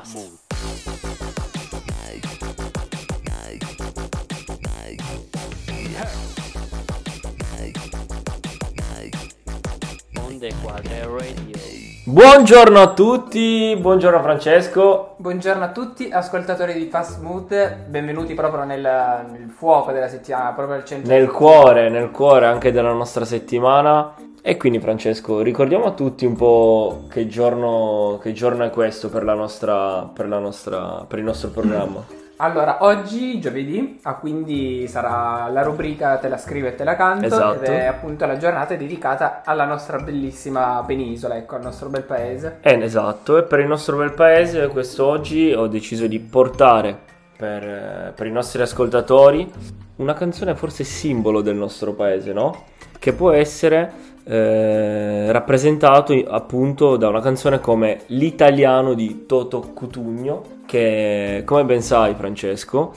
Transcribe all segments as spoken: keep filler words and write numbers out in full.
Fast. Onde Quadre Radio. Buongiorno a tutti, buongiorno Francesco. Buongiorno a tutti ascoltatori di Fast Mood, benvenuti proprio nel, nel fuoco della settimana, proprio al centro. Nel cuore, nel cuore anche della nostra settimana. E quindi Francesco, ricordiamo a tutti un po' che giorno, che giorno è questo per la nostra, per la nostra, per il nostro programma. Allora, oggi giovedì, ah, quindi sarà la rubrica Te la scrivo e te la canto. Esatto. Ed è appunto la giornata dedicata alla nostra bellissima penisola, ecco, al nostro bel paese. Eh, esatto, e per il nostro bel paese quest'oggi ho deciso di portare per, per i nostri ascoltatori una canzone forse simbolo del nostro paese, no? Che può essere eh, rappresentato appunto da una canzone come L'Italiano di Toto Cutugno, che come ben sai Francesco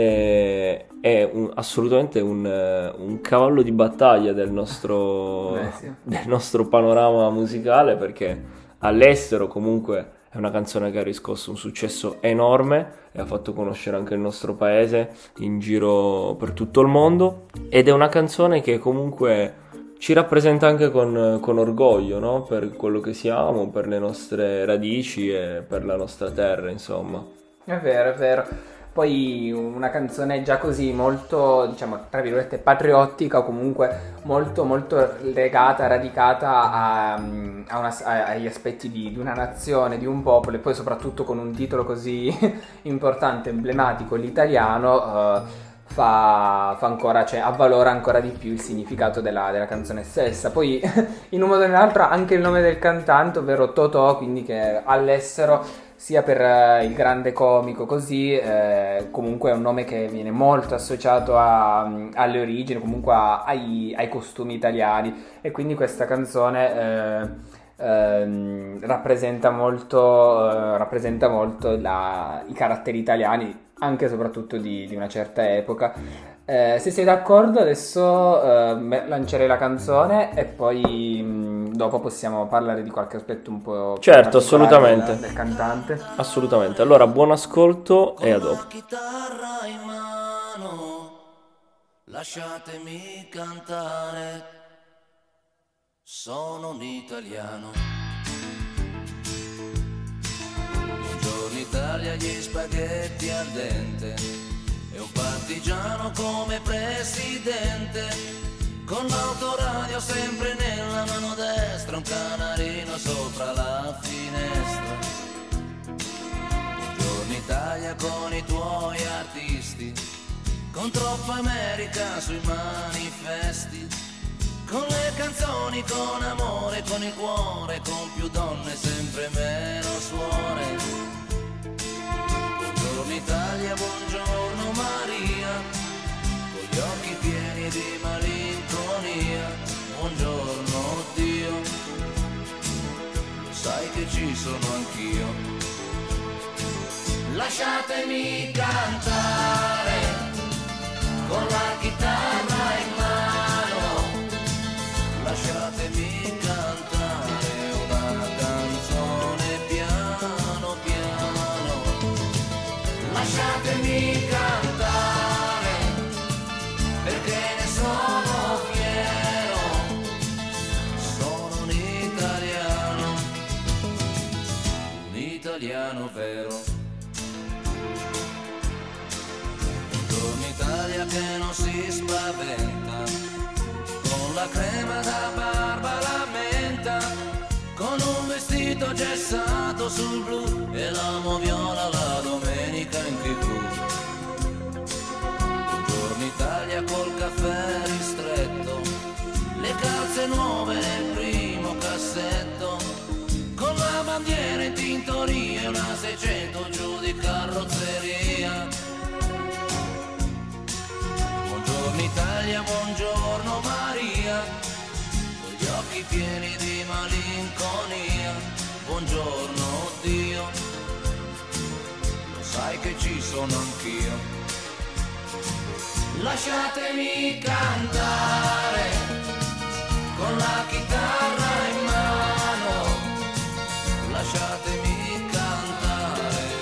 è, è un, assolutamente un, un cavallo di battaglia del nostro, Beh, sì. del nostro panorama musicale, perché all'estero comunque è una canzone che ha riscosso un successo enorme e ha fatto conoscere anche il nostro paese in giro per tutto il mondo, ed è una canzone che comunque ci rappresenta anche con, con orgoglio, no? Per quello che siamo, per le nostre radici e per la nostra terra, insomma. È vero, è vero. Poi una canzone già così molto, diciamo, tra virgolette, patriottica, o comunque molto, molto legata, radicata a, a una, a, agli aspetti di, di una nazione, di un popolo, e poi soprattutto con un titolo così importante, emblematico, l'italiano, eh, Fa, fa ancora, cioè avvalora ancora di più il significato della, della canzone stessa. Poi in un modo o nell'altro anche il nome del cantante, ovvero Totò, quindi che all'estero sia per uh, il grande comico così, eh, comunque è un nome che viene molto associato a, um, alle origini, comunque a, ai, ai costumi italiani, e quindi questa canzone eh, eh, rappresenta molto, eh, rappresenta molto la, i caratteri italiani, anche e soprattutto di, di una certa epoca. Eh, se sei d'accordo adesso eh, lancerei la canzone e poi mh, dopo possiamo parlare di qualche aspetto un po' più Certo, particolare assolutamente. del, del cantante. Assolutamente. Allora, buon ascolto e a dopo. Con la chitarra in mano, lasciatemi cantare, sono un italiano. Buongiorno Italia, gli spaghetti al dente e un partigiano come presidente, con l'autoradio sempre nella mano destra, un canarino sopra la finestra. Buongiorno Italia con i tuoi artisti, con troppa America sui manifesti, con le canzoni, con amore, con il cuore, con più donne, sempre meno suore. Buongiorno Italia, buongiorno Maria, con gli occhi pieni di malinconia. Buongiorno Dio, sai che ci sono anch'io. Lasciatemi cantare con la chitarra in mano, lasciatemi cantare una canzone piano piano, lasciatemi cantare perché ne sono fiero, sono un italiano, un italiano vero. Buongiorno Italia che non si spaventa, con la crema da barba la menta, con un vestito gessato sul blu e l'amo viola la domenica in tv. Buongiorno Italia col caffè ristretto, le calze nuove nel primo cassetto, con la bandiera in tintoria e una seicento giù di carrozzeria. Buongiorno Italia, buongiorno Maria, con gli occhi pieni di malinconia. Buongiorno Dio, lo sai che ci sono anch'io. Lasciatemi cantare con la chitarra in mano, lasciatemi cantare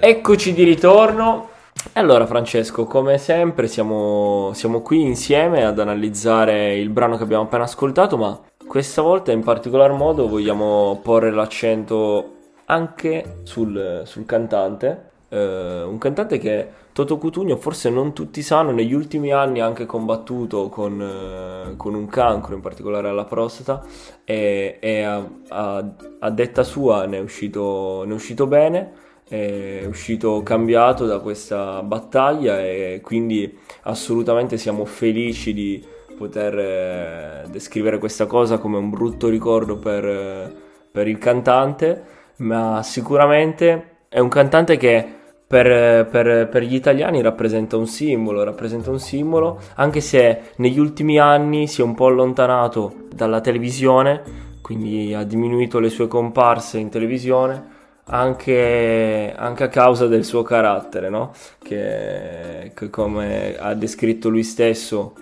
Eccoci di ritorno. Allora Francesco, come sempre siamo, siamo qui insieme ad analizzare il brano che abbiamo appena ascoltato, ma questa volta in particolar modo vogliamo porre l'accento anche sul, sul cantante, eh, un cantante che Toto Cutugno, forse non tutti sanno, negli ultimi anni ha anche combattuto con, eh, con un cancro, in particolare alla prostata, e, e a, a, a detta sua ne è uscito, ne è uscito bene. È uscito cambiato da questa battaglia e quindi assolutamente siamo felici di poter eh, descrivere questa cosa come un brutto ricordo per, eh, per il cantante, ma sicuramente è un cantante che per, per, per gli italiani rappresenta un simbolo, rappresenta un simbolo, anche se negli ultimi anni si è un po' allontanato dalla televisione, quindi ha diminuito le sue comparse in televisione. Anche, anche a causa del suo carattere, no? Che, che come ha descritto lui stesso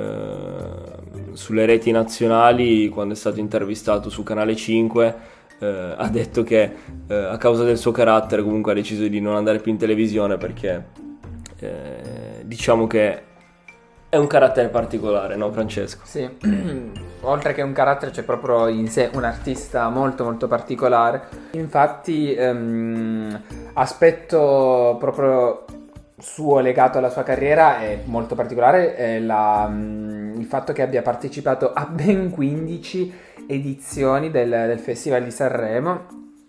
eh, sulle reti nazionali quando è stato intervistato su Canale cinque, eh, ha detto che eh, a causa del suo carattere comunque ha deciso di non andare più in televisione perché eh, diciamo che è un carattere particolare, no Francesco? Sì, oltre che un carattere c'è proprio in sé un artista molto molto particolare. Infatti ehm, aspetto proprio suo legato alla sua carriera è molto particolare, è la, um, il fatto che abbia partecipato a ben quindici edizioni del, del Festival di Sanremo.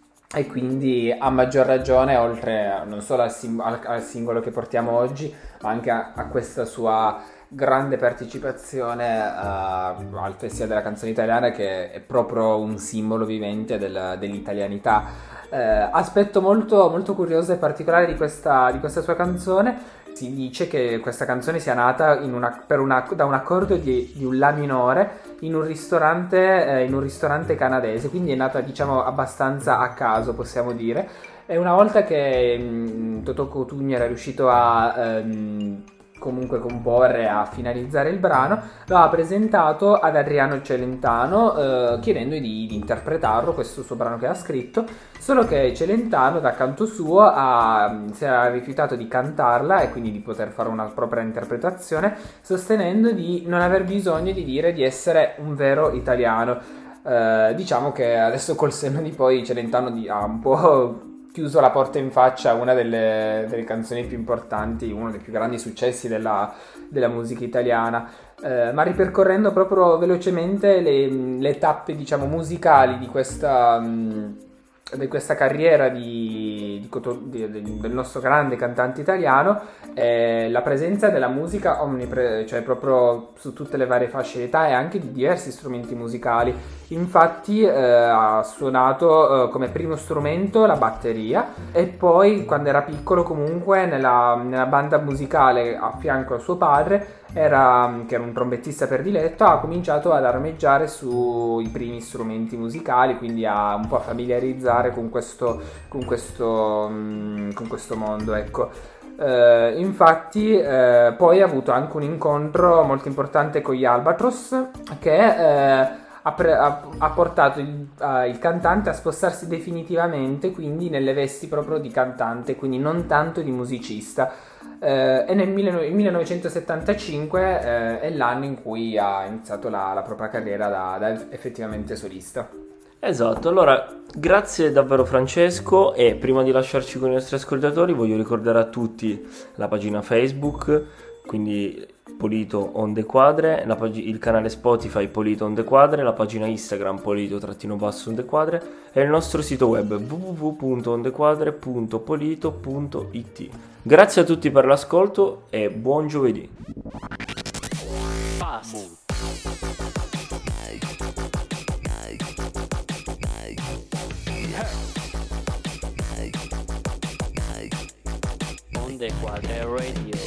E quindi a maggior ragione, oltre a, non solo al, sim- al, al singolo che portiamo oggi, ma anche a, a questa sua grande partecipazione uh, al Festival della Canzone Italiana, che è proprio un simbolo vivente del, dell'italianità. Uh, aspetto molto, molto curioso e particolare di questa, di questa sua canzone. Si dice che questa canzone sia nata in una, per una, da un accordo di, di un La minore in un ristorante eh, in un ristorante canadese, quindi è nata diciamo abbastanza a caso, possiamo dire. E una volta che mh, Toto Cutugno era riuscito a ehm, comunque comporre, a finalizzare il brano, lo ha presentato ad Adriano Celentano eh, chiedendogli di, di interpretarlo, questo suo brano che ha scritto, solo che Celentano da canto suo ha, si era rifiutato di cantarla e quindi di poter fare una propria interpretazione, sostenendo di non aver bisogno di dire di essere un vero italiano. Eh, diciamo che adesso col senno di poi Celentano di, ha un po' chiuso la porta in faccia a una delle, delle canzoni più importanti, uno dei più grandi successi della, della musica italiana, eh, ma ripercorrendo proprio velocemente le, le tappe diciamo musicali di questa, mh, di questa carriera di, di, di, del nostro grande cantante italiano, eh, la presenza della musica omnipre- cioè proprio su tutte le varie fasce d'età e anche di diversi strumenti musicali. Infatti eh, ha suonato eh, come primo strumento la batteria e poi quando era piccolo comunque nella, nella banda musicale a fianco a suo padre, era, che era un trombettista prediletto, ha cominciato ad armeggiare sui primi strumenti musicali, quindi a un po' a familiarizzare con questo, con questo, mh, con questo mondo, ecco. Uh, infatti uh, poi ha avuto anche un incontro molto importante con gli Albatros che uh, ha, pre- ha, ha portato il, uh, il cantante a spostarsi definitivamente quindi nelle vesti proprio di cantante, quindi non tanto di musicista. Uh, e nel millenovecentosettantacinque uh, è l'anno in cui ha iniziato la, la propria carriera da, da effettivamente solista. Esatto, allora grazie davvero Francesco, e prima di lasciarci con i nostri ascoltatori voglio ricordare a tutti la pagina Facebook, quindi Polito Onde Quadre, la pag- il canale Spotify Polito Onde Quadre, la pagina Instagram Polito-Onde Quadre e il nostro sito web w w w punto ondequadre punto polito punto i t. Grazie a tutti per l'ascolto e buon giovedì. Pass. Onde Quadre Radio.